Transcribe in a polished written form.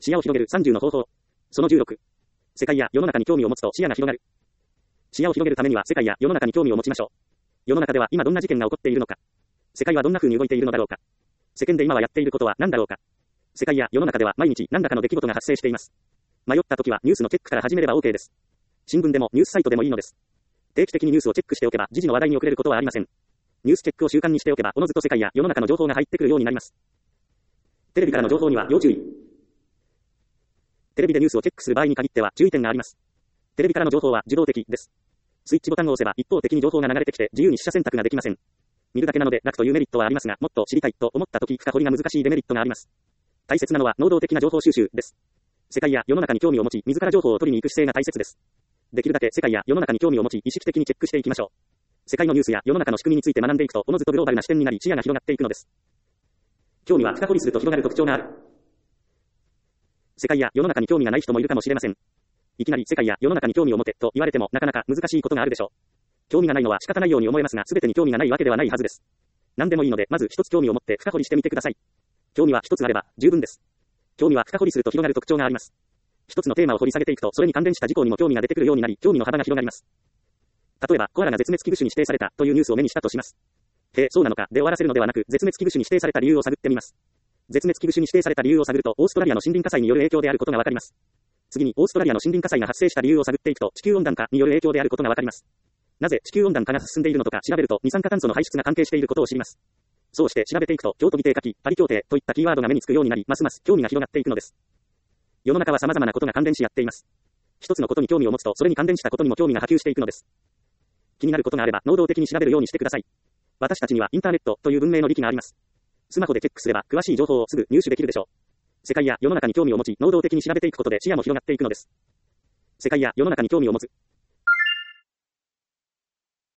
視野を広げる30の方法。その16。世界や世の中に興味を持つと視野が広がる。視野を広げるためには世界や世の中に興味を持ちましょう。世の中では今どんな事件が起こっているのか。世界はどんな風に動いているのだろうか。世間で今はやっていることは何だろうか。世界や世の中では毎日何らかの出来事が発生しています。迷った時はニュースのチェックから始めれば OK です。新聞でもニュースサイトでもいいのです。定期的にニュースをチェックしておけば時事の話題に遅れることはありません。ニュースチェックを習慣にしておけばおのずと世界や世の中の情報が入ってくるようになります。テレビからの情報には要注意。テレビでニュースをチェックする場合に限っては注意点があります。テレビからの情報は受動的です。スイッチボタンを押せば一方的に情報が流れてきて自由に取捨選択ができません。見るだけなので楽というメリットはありますが、もっと知りたいと思った時深掘りが難しいデメリットがあります。大切なのは能動的な情報収集です。世界や世の中に興味を持ち、自ら情報を取りに行く姿勢が大切です。できるだけ世界や世の中に興味を持ち、意識的にチェックしていきましょう。世界のニュースや世の中の仕組みについて学んでいくと、おのずとグローバルな視点になり、視野が広がっていくのです。興味は深掘りすると広がる特徴がある。世界や世の中に興味がない人もいるかもしれません。いきなり世界や世の中に興味を持てと言われてもなかなか難しいことがあるでしょう。興味がないのは仕方ないように思えますが、すべてに興味がないわけではないはずです。何でもいいので、まず一つ興味を持って深掘りしてみてください。興味は一つあれば十分です。興味は深掘りすると広がる特徴があります。一つのテーマを掘り下げていくと、それに関連した事項にも興味が出てくるようになり、興味の幅が広がります。例えば、コアラが絶滅危惧種に指定されたというニュースを目にしたとします。へえ、そうなのかで終わらせるのではなく、絶滅危惧種に指定された理由を探ってみます。絶滅危惧種に指定された理由を探ると、オーストラリアの森林火災による影響であることがわかります。次に、オーストラリアの森林火災が発生した理由を探っていくと、地球温暖化による影響であることがわかります。なぜ地球温暖化が進んでいるのとか調べると、二酸化炭素の排出が関係していることを知ります。そうして調べていくと、京都議定書き、パリ協定といったキーワードが目につくようになり、ますます興味が広がっていくのです。世の中は様々なことが関連しやっています。一つのことに興味を持つと、それに関連したことにも興味が波及していくのです。気になることがあれば、能動的に調べるようにしてください。私たちにはインターネットという文明の利器があります。スマホでチェックすれば、詳しい情報をすぐ入手できるでしょう。世界や世の中に興味を持ち、能動的に調べていくことで視野も広がっていくのです。世界や世の中に興味を持つ。